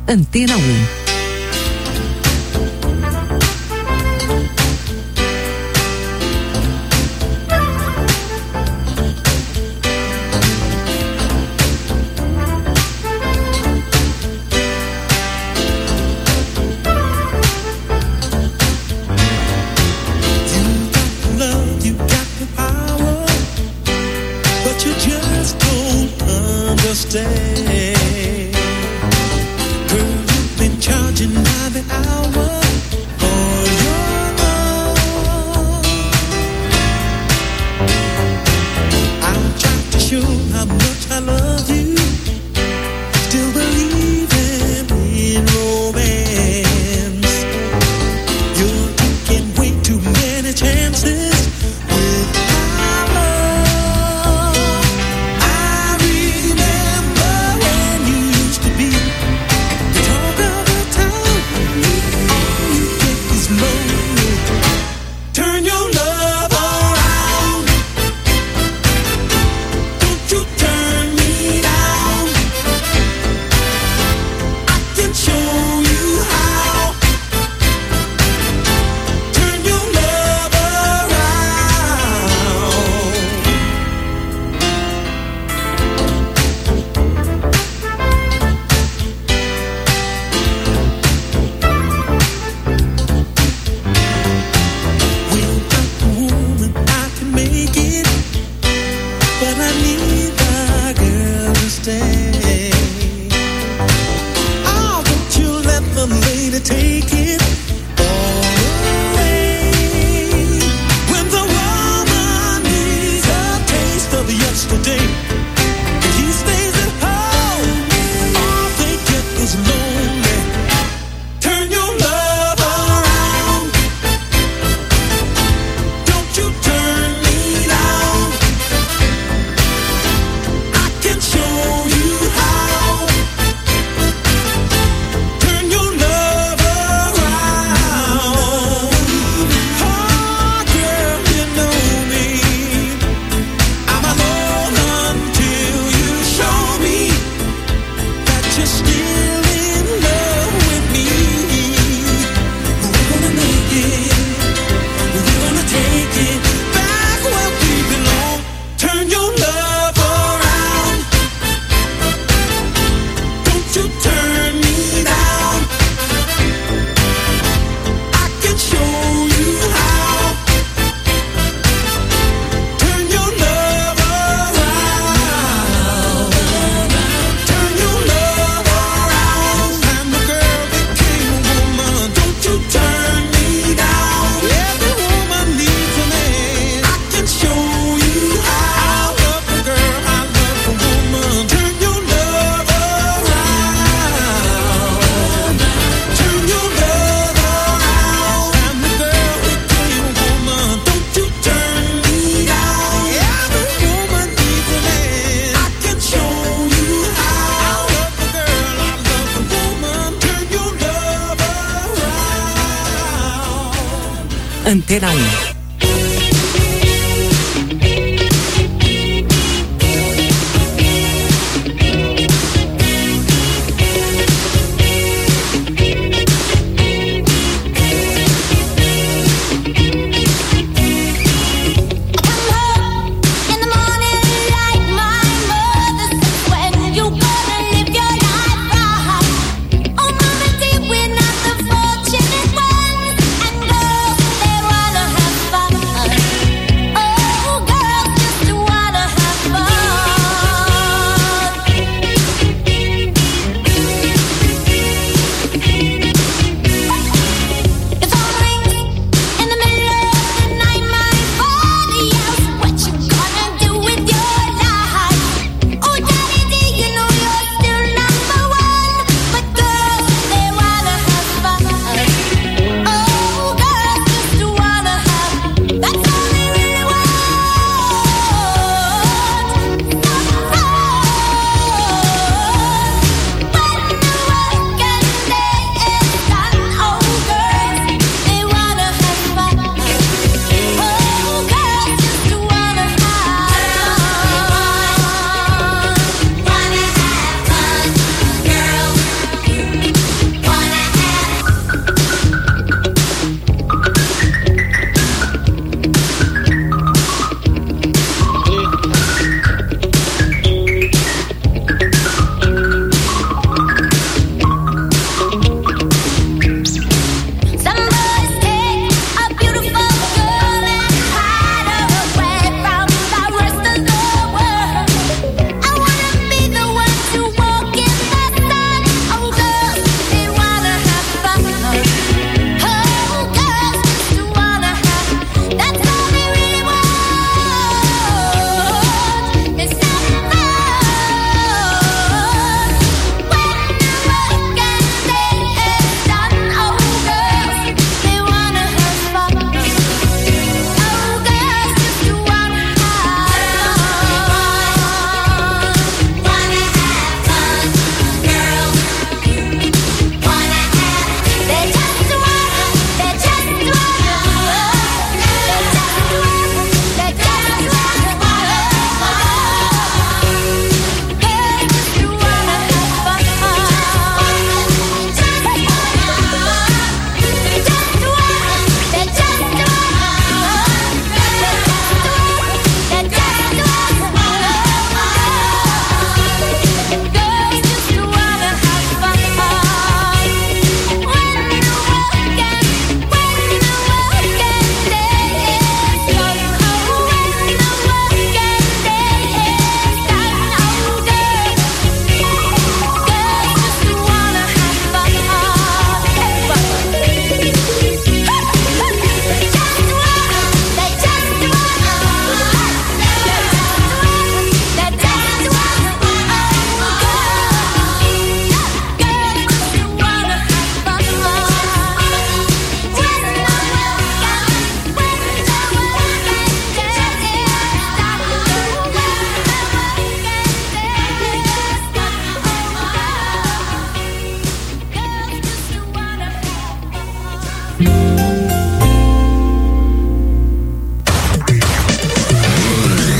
Antena 1. Antena 1. Fun.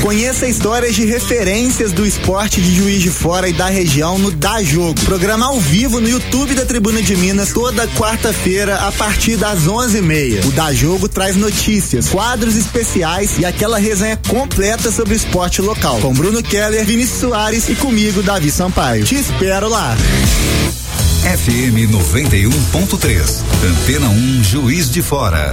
Conheça histórias de referências do esporte de Juiz de Fora e da região no Dá Jogo. Programa ao vivo no YouTube da Tribuna de Minas toda quarta-feira a partir das 11h30. O Dá Jogo traz notícias, quadros especiais e aquela resenha completa sobre o esporte local. Com Bruno Keller, Vinícius Soares e comigo, Davi Sampaio. Te espero lá. FM 91.3, Antena 1, Juiz de Fora.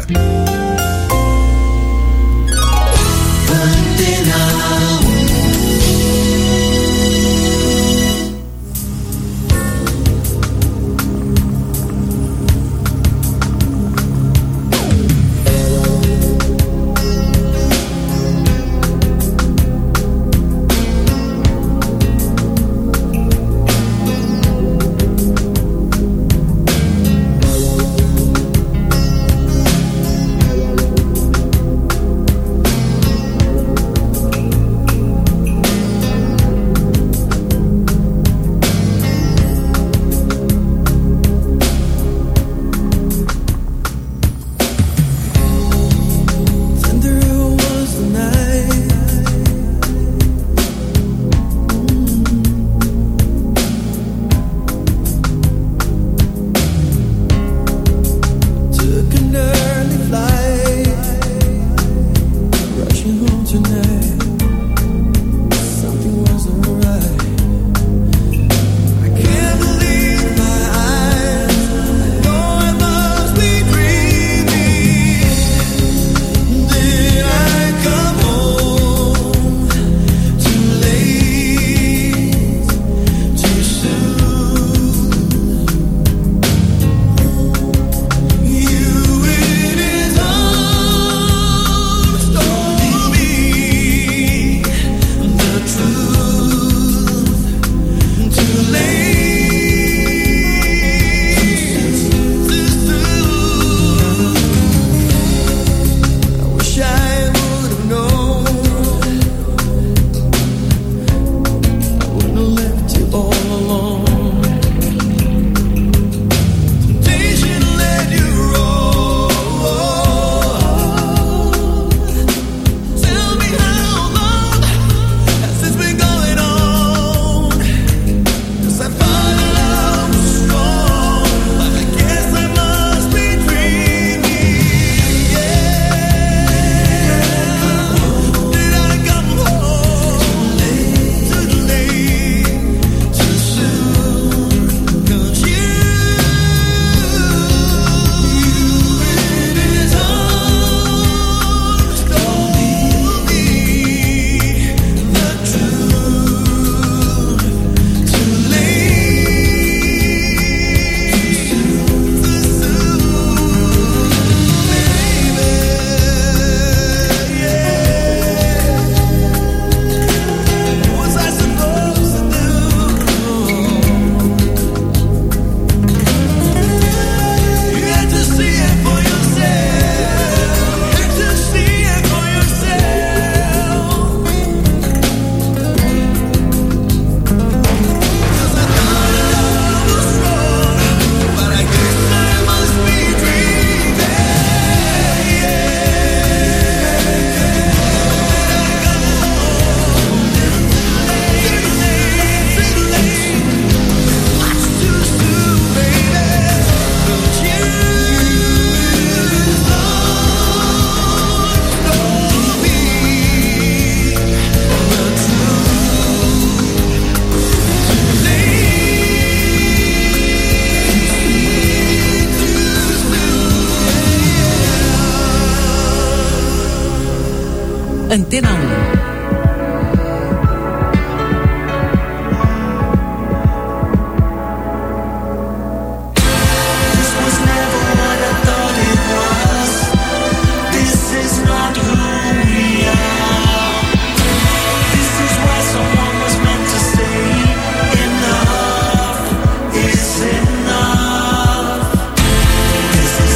Antena 1.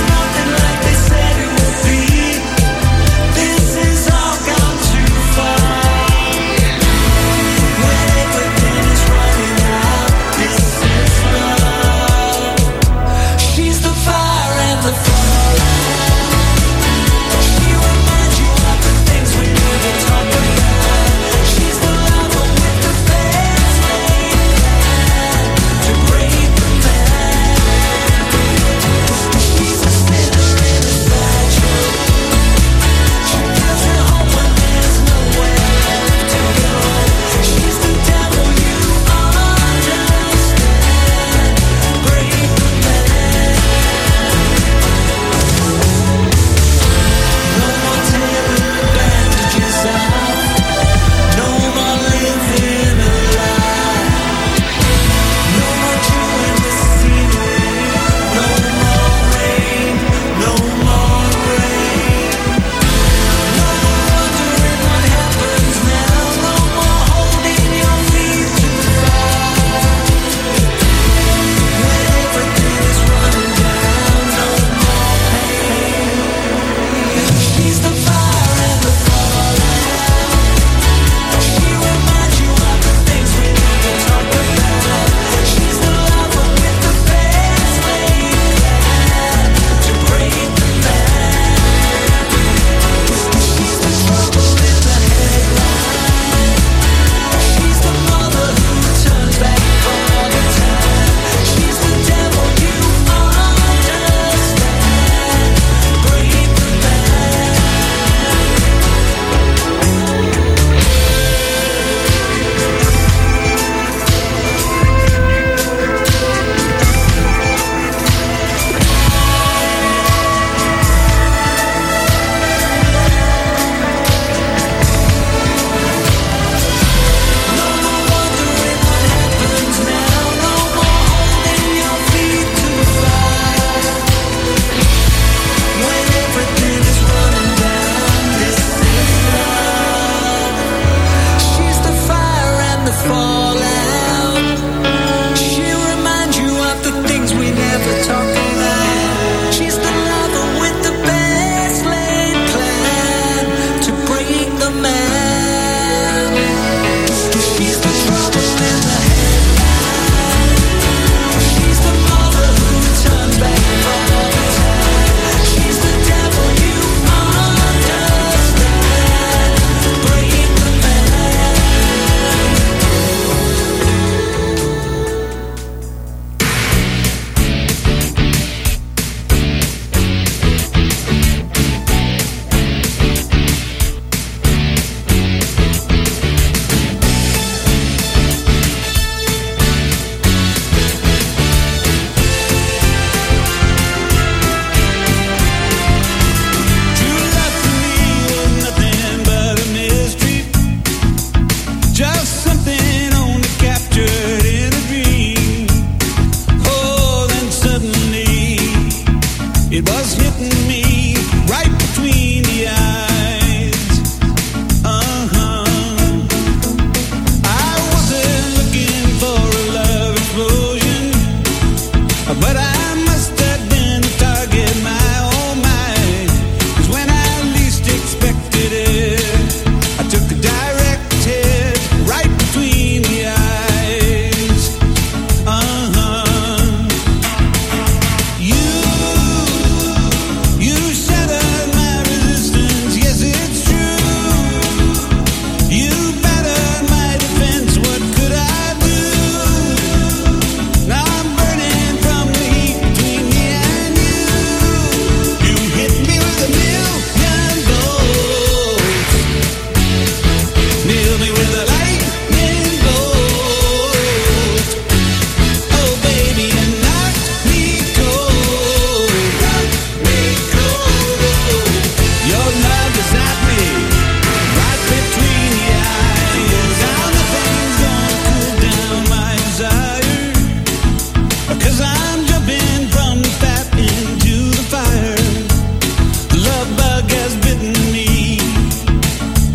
Far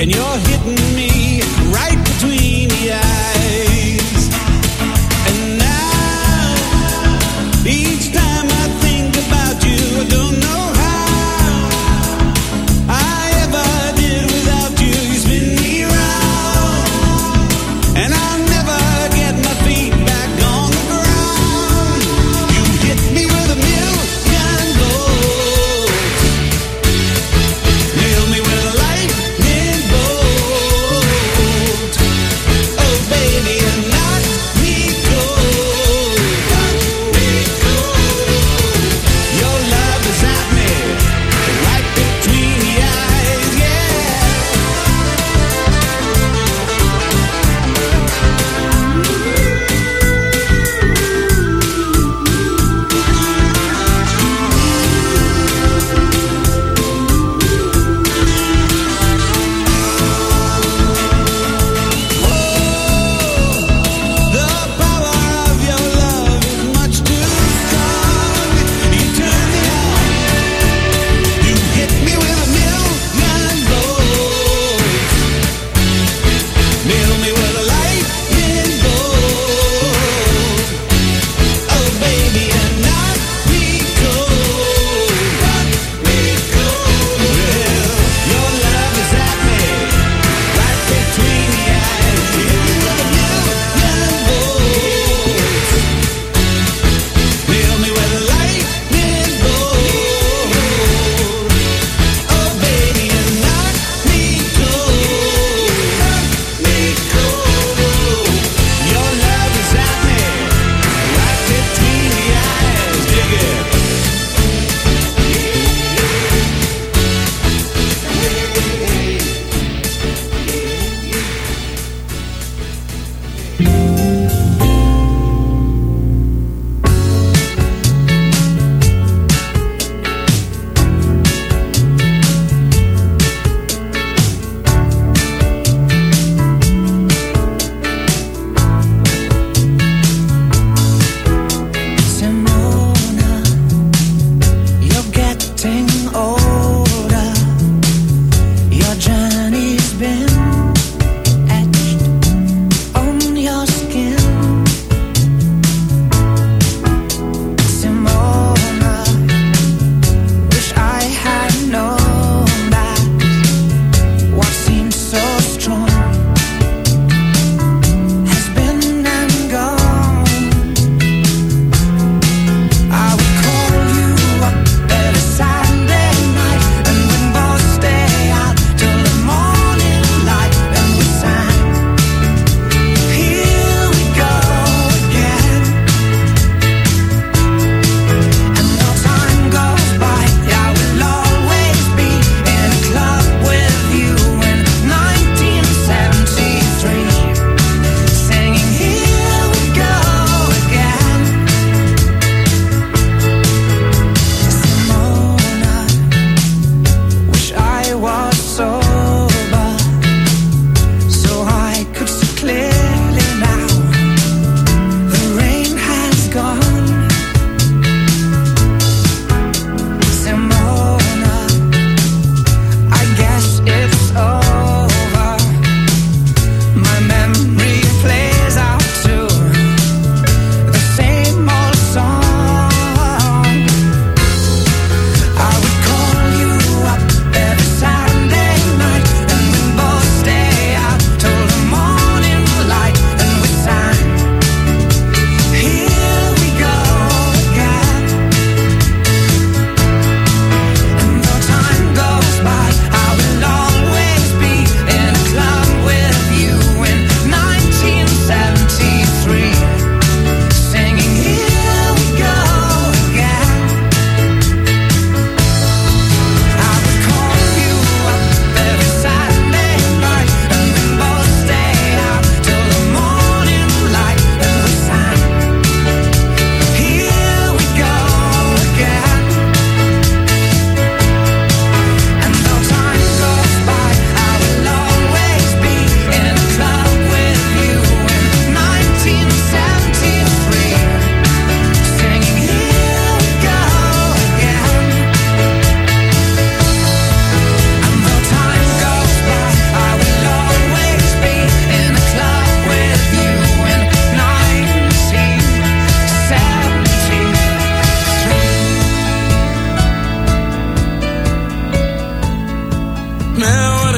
and you're hitting me right between the eyes. And now, each time I think about you, I don't know how I ever did without you. You spin me round, and I'll never get my feet back on the ground. You hit me with a million blows, nail me with a lightning bolt.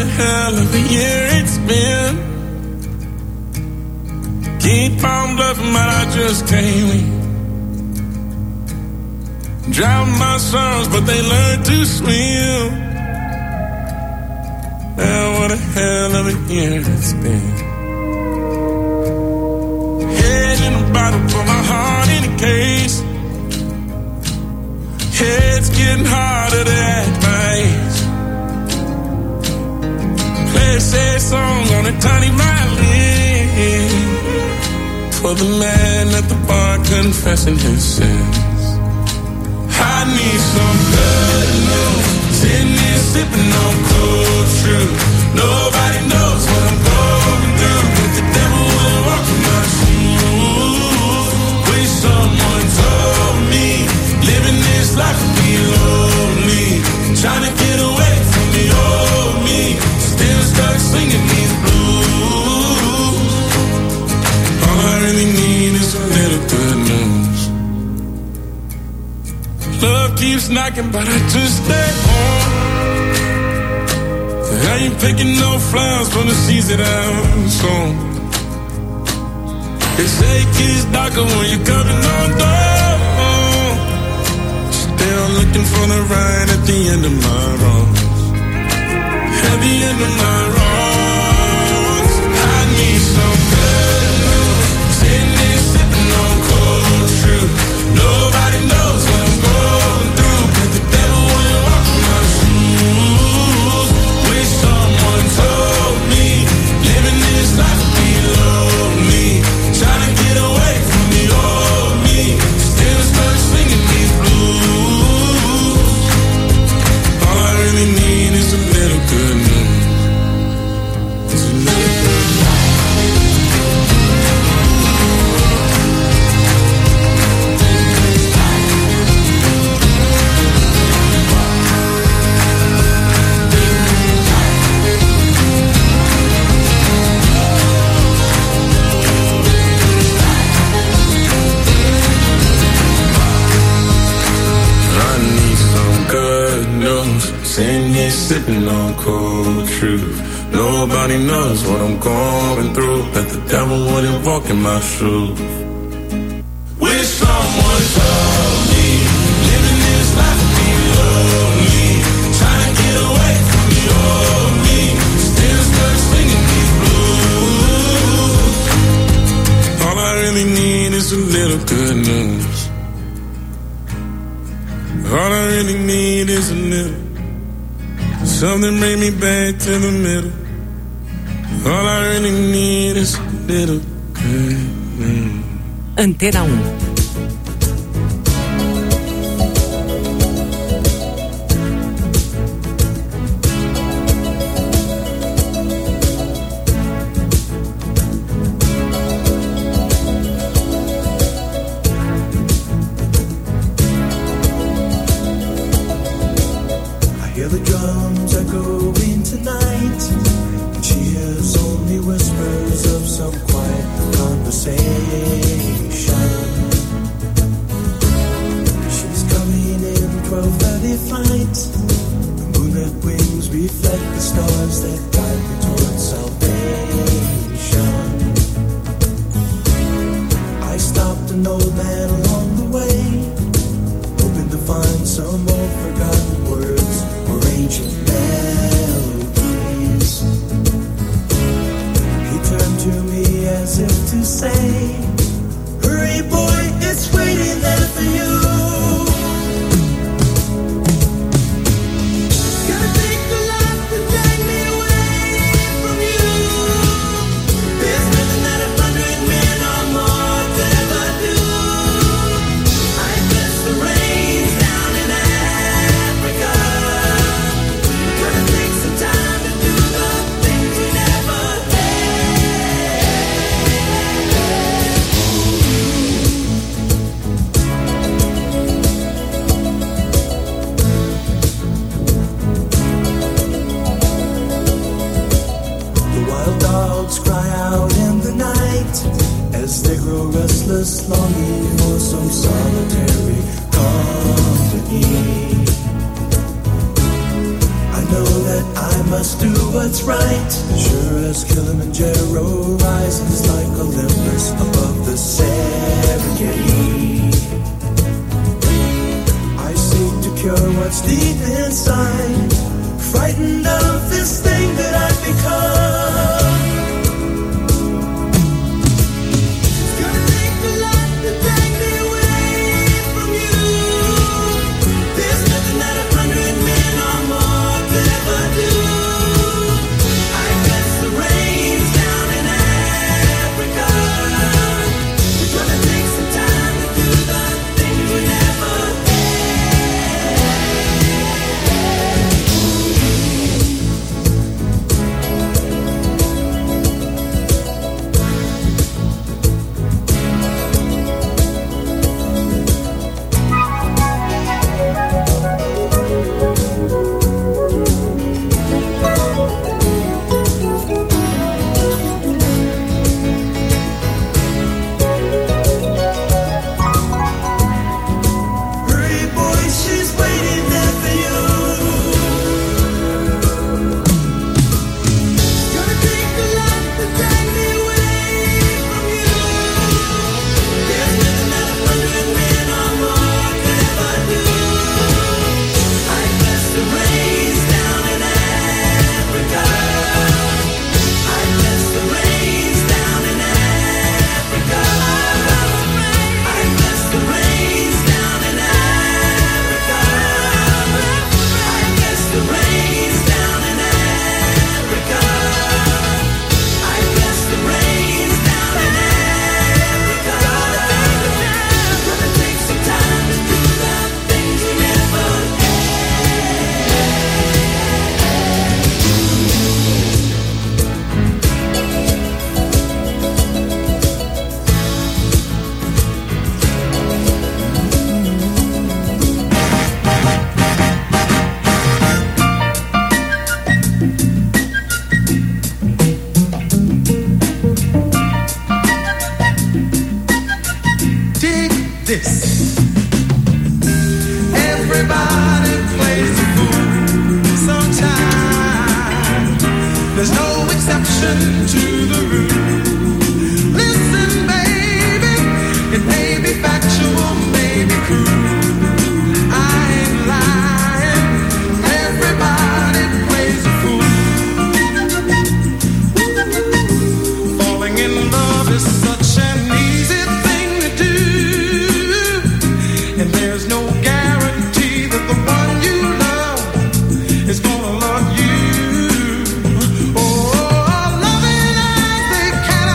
hell of a year it's been. Keep on bluffing, but I just can't win. Drown my sons, but they learn to swim. Now what a hell of a year it's been. Head in a bottle, put my heart in a case. Head's getting harder to act my age. Play a sad song on a tiny violin for the man at the bar confessing his sins. I need some good news. Sitting here sipping on cold truth. Nobody knows what I'm going through, but the devil will walk in my shoes. Wish someone told me living this life would be lonely. Trying to get away from the old me. Still stuck singing these blues. All I really need is a little good news. Love keeps knocking, but I just stay home. I ain't picking no flowers from the seeds that I've sown. They say it gets darker when you're coming on down. Still looking for the right at the end of my wrongs. At the end of my wrongs. I need some good news. Sitting here sipping on cold truth. Nobody knows what I'm going through, but the devil will walk in my shoes. Wish someone told me living this life would be lonely. Trying to get away from the old me. Still stuck singing these blues. All I really need is a little good news. It's a little good news. Sitting here sipping on cold truth. Nobody knows what I'm going through, but the devil wouldn't walk in my shoes. Wish someone told me living this life would be lonely. Trying to get away from the old me. Still stuck singing these blues. All I really need is a little good news. All I really need is a little. Something bring me back to the middle. All I really need is a little good news. Antena 1. must do what's right. Sure as Kilimanjaro rises like Olympus above the Serengeti. I seek to cure what's deep inside, frightened of this thing that I've become. Gonna love you. Oh, loving eyes, they can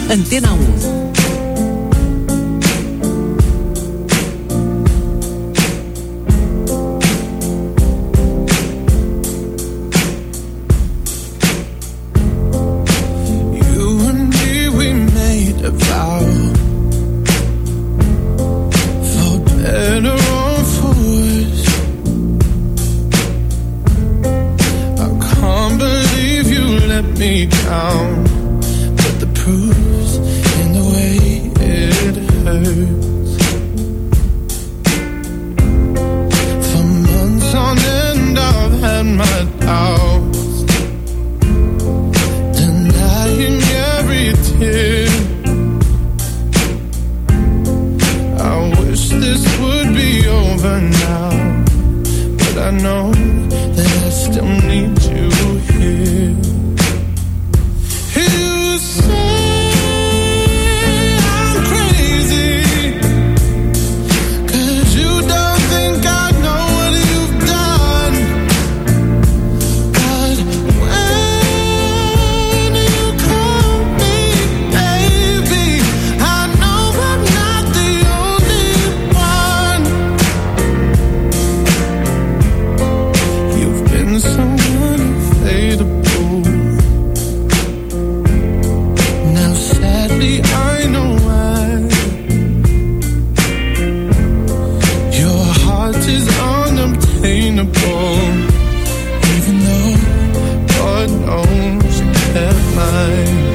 Antena 1. Me down, but the proof's in the way it hurts. For months on end I've had my doubts, denying every tear. I wish this would be over now, but I know that I still need you here. You say I'm crazy, 'cause you don't think I know what you've done. But when you call me baby, I know I'm not the only one. You've been so unfadable. I know why. Your heart is unobtainable, even though God knows you kept mine.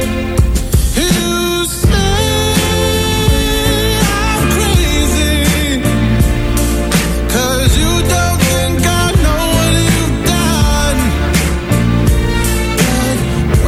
You say I'm crazy, 'cause you don't think I know what you've done. But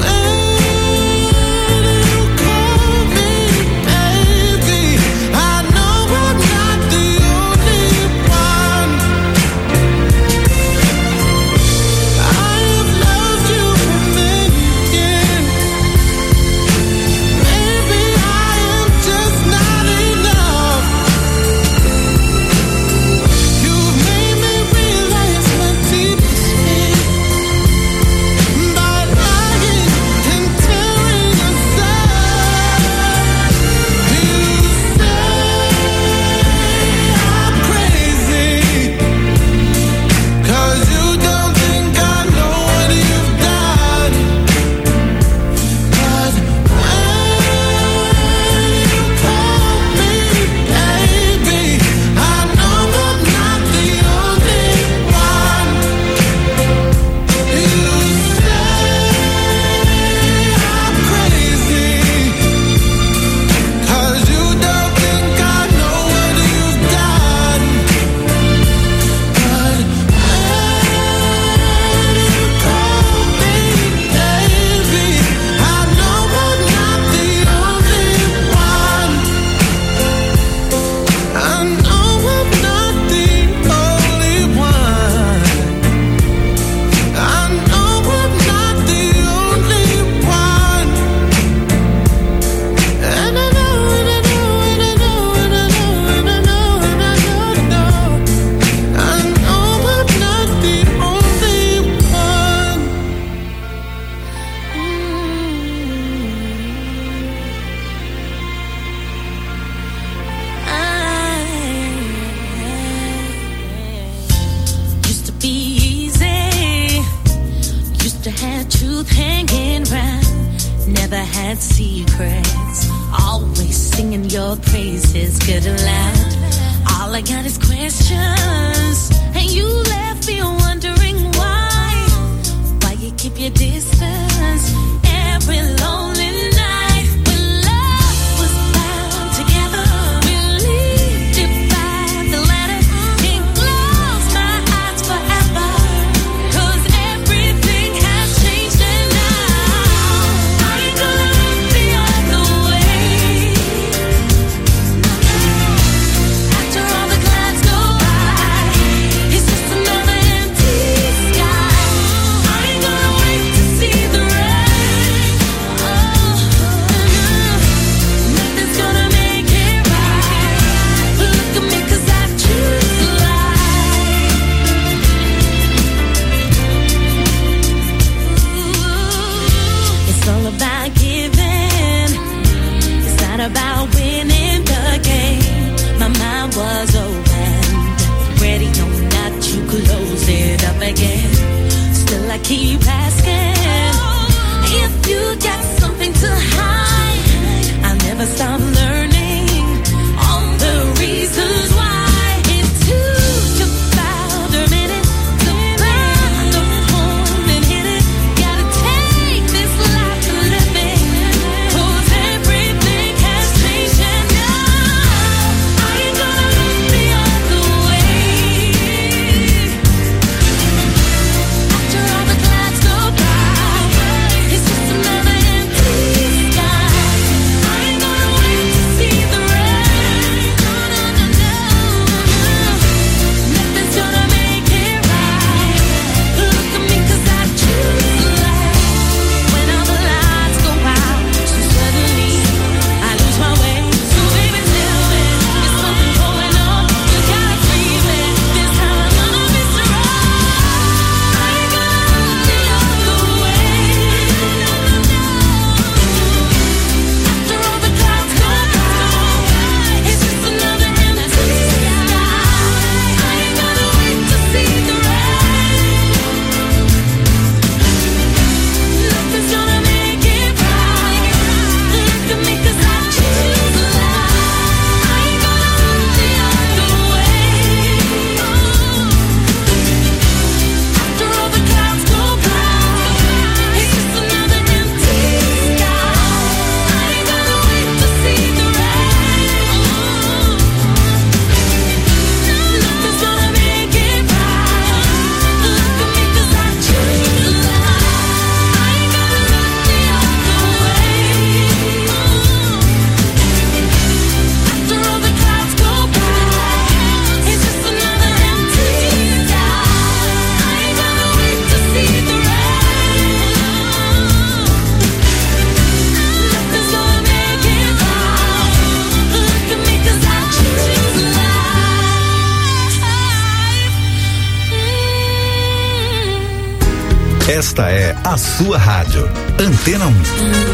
Esta é a sua rádio. Antena 1.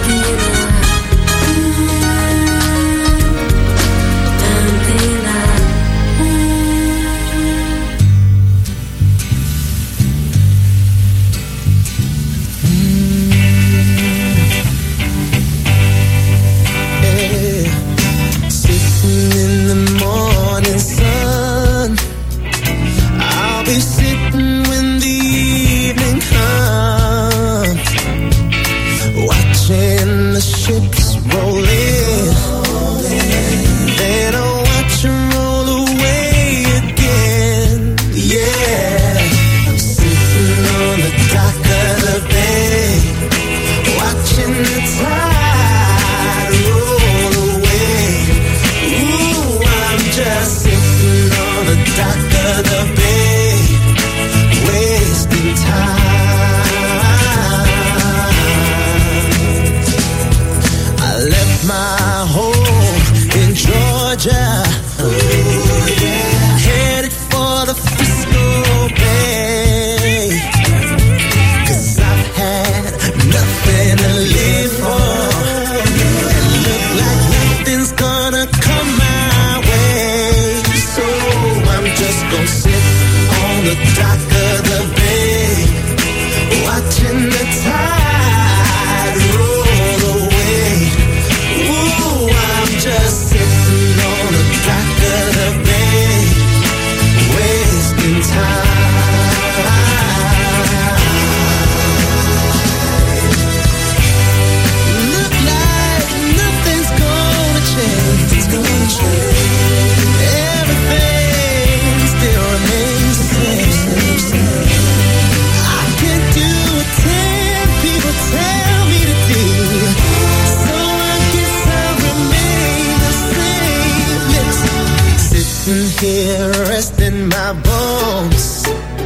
Here resting my bones,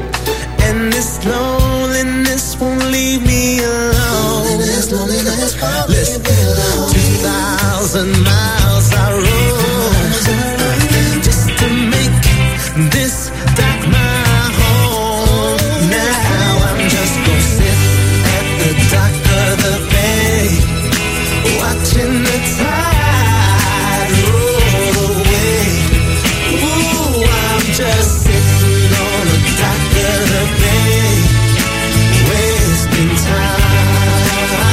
and this loneliness won't leave me alone. Listen, 2,000 miles I rode just to make this dock my home. Now I'm just gonna sit at the dock of the bay, watching the tide roll away. Just sitting on the dock of the bay, wasting time.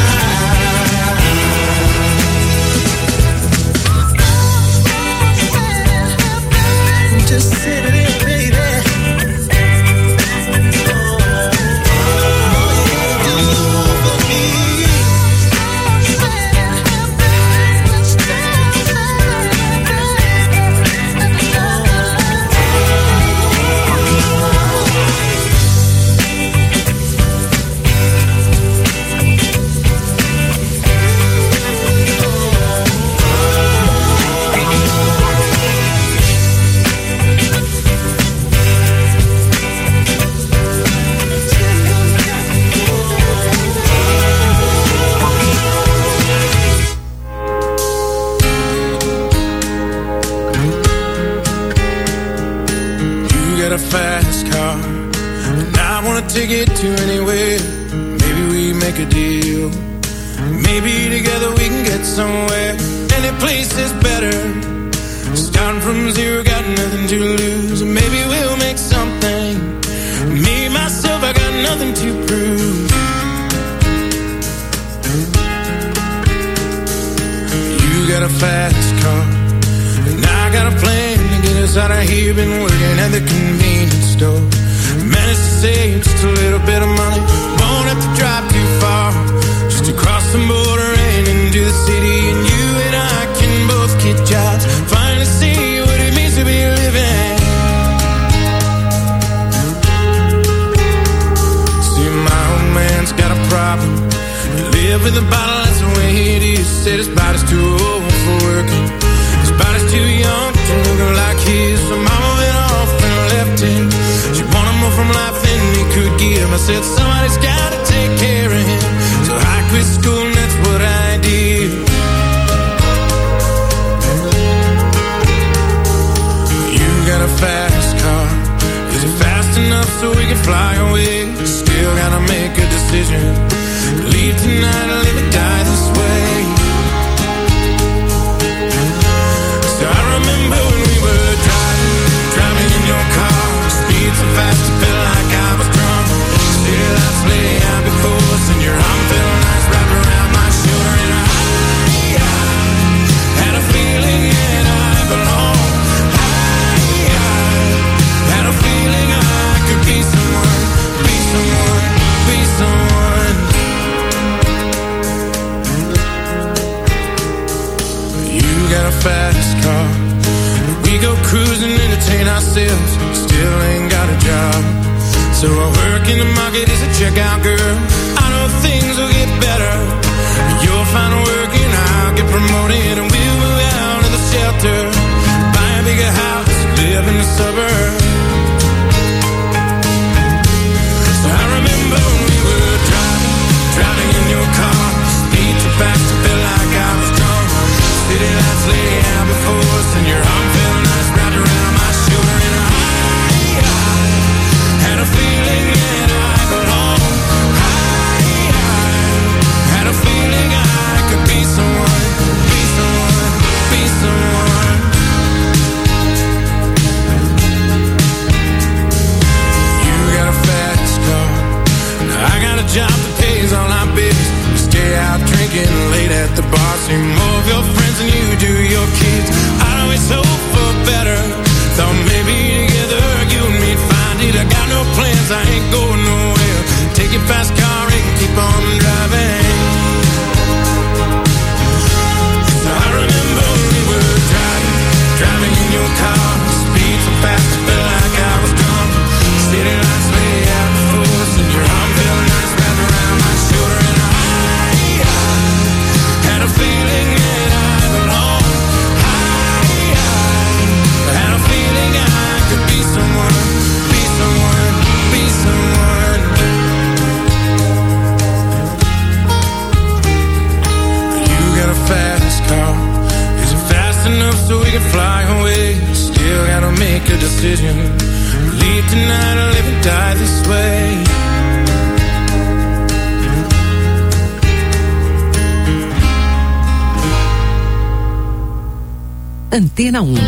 Just sitting there, baby. Ticket to anywhere. Maybe we make a deal. Maybe together we can get somewhere. Any place is better. Starting from zero, got nothing to lose. Maybe we'll make something. Me, myself, I got nothing to prove. You got a fast car, and I got a plan to get us out of here. Been working at the convenience store. Managed to save just a little bit of money. Won't have to drive too far, just to cross the border and into the city. And you and I can both get jobs, finally see what it means to be living. See, my old man's got a problem. He live with a bottle, that's the way it is. Said his body's too old for working, his body's too young to look like his. So mama went off and left him. She wanted more from life than he could give. I said somebody's gotta take care of him, so I quit school and that's what I did. You got a fast car, is it fast enough so we can fly away? Still gotta make a decision. leave tonight or live or die this way. So I remember when we were driving in your car, speed so fast it felt like I was drunk. City lights lay out before us and your arm felt nice wrapped around my shoulder, and I had a feeling that I belonged. I had a feeling I could be someone, be someone, be someone. You got a fast car, we go cruising, entertain ourselves, still ain't got a job. So I work in the market as a checkout girl. I know things will get better. You'll find work and I'll get promoted, and we'll move out of the shelter, buy a bigger house, live in the suburbs. So I remember when we were driving in your car, speed too fast to feel like I was drunk. City lights lay out before us and your arm felt nice wrapped around my shoulder, and I had a feeling that I belonged. I had a feeling I could be someone, be someone, be someone. You got a fast car, I got a job that pays all our bills. We stay out drinking late at the bar, see more of your friends than you do your kids. I always hope for better, thought maybe together you and me'd find it. I got no plans, I ain't going nowhere. Take your fast car and keep on driving. So I remember when we were driving in your car, speed so fast it felt like I was drunk. City lights lay out before us and your arm felt nice wrapped around my shoulder, and I had a feeling that I belonged. I had a feeling I could be someone, be someone, be someone. You got a fast car, is it fast enough so we can fly away? Still gotta make a decision, leave tonight or live and die this way. Antena 1.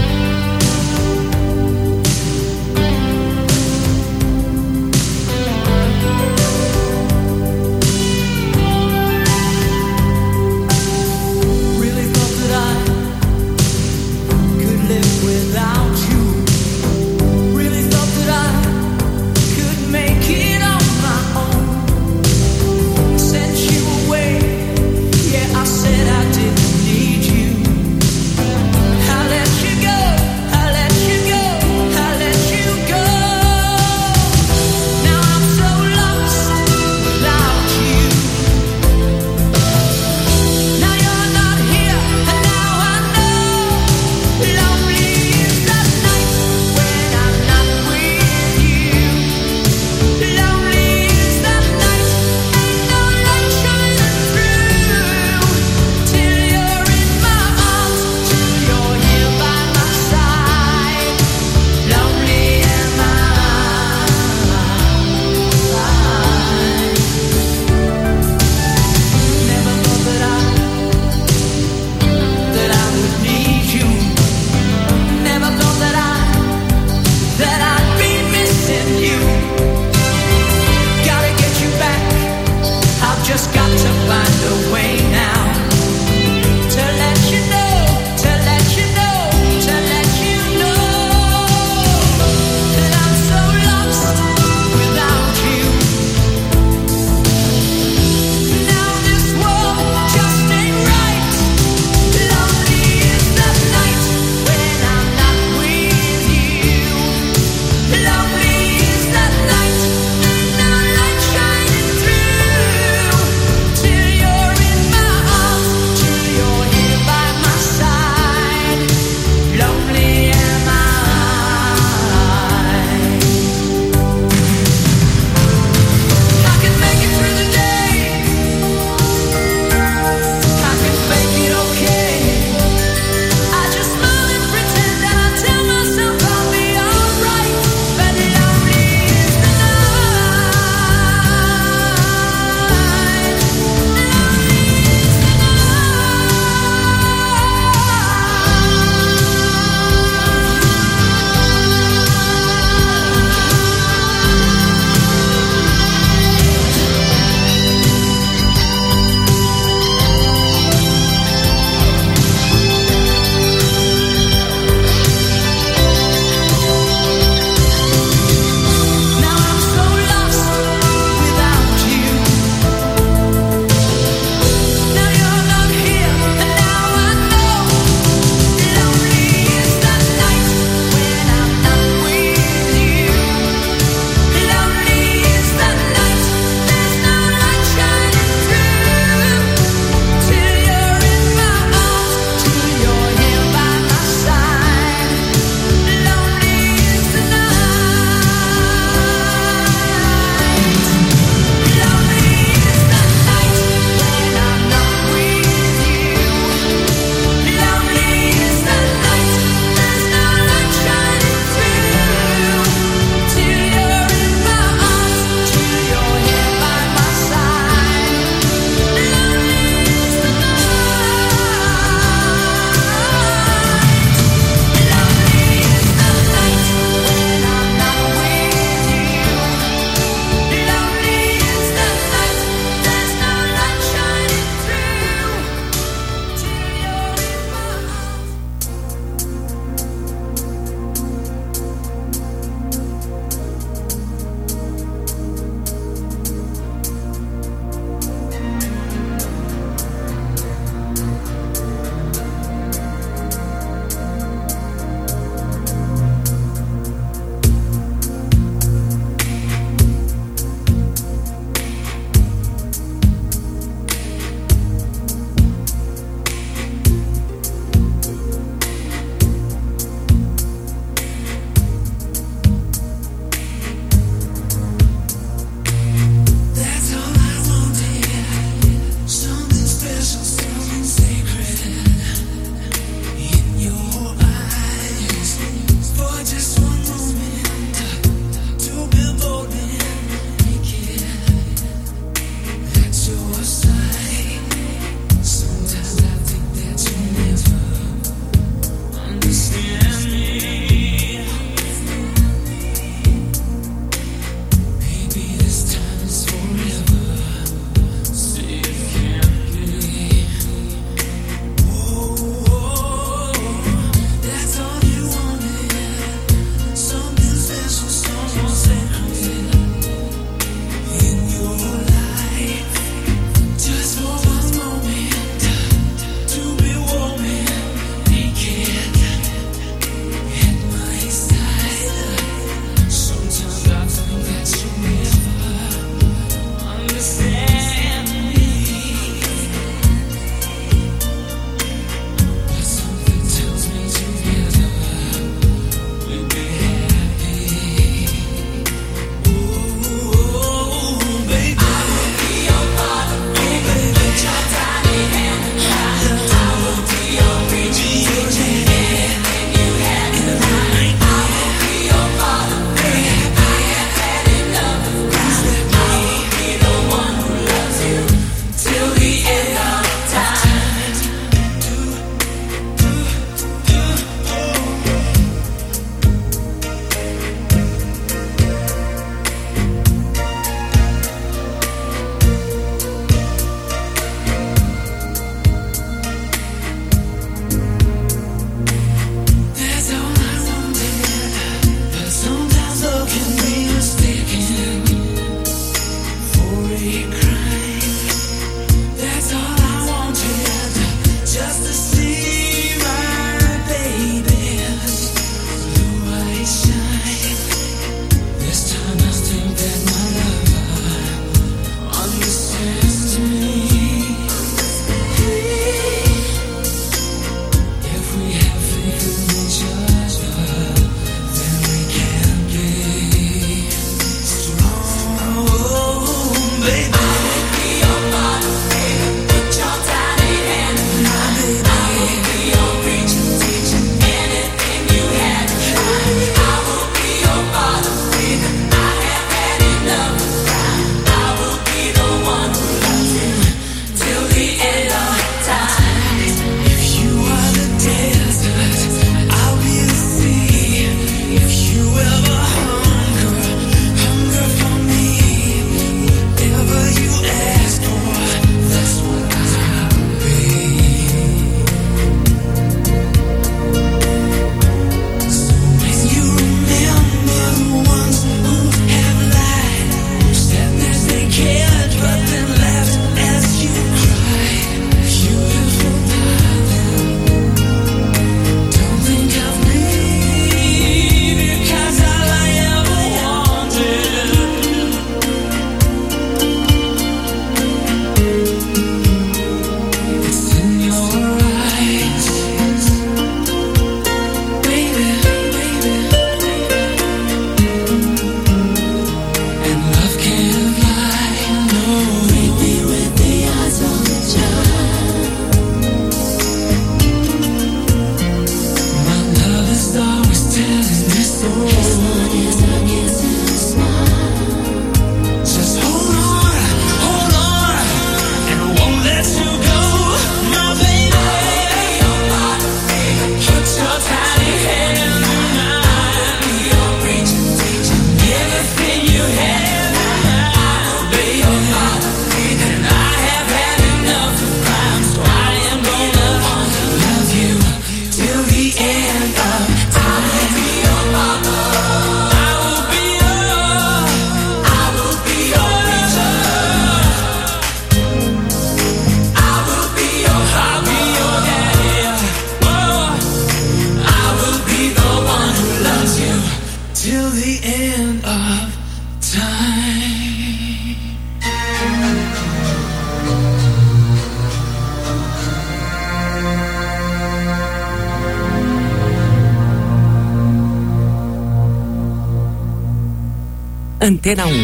Antena 1.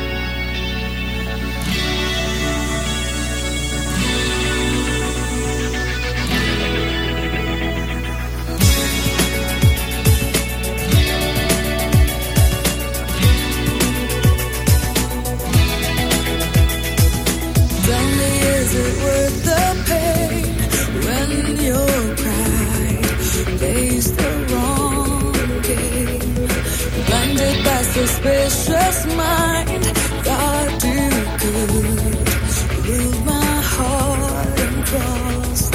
Suspicious mind, thought you could move my heart and cross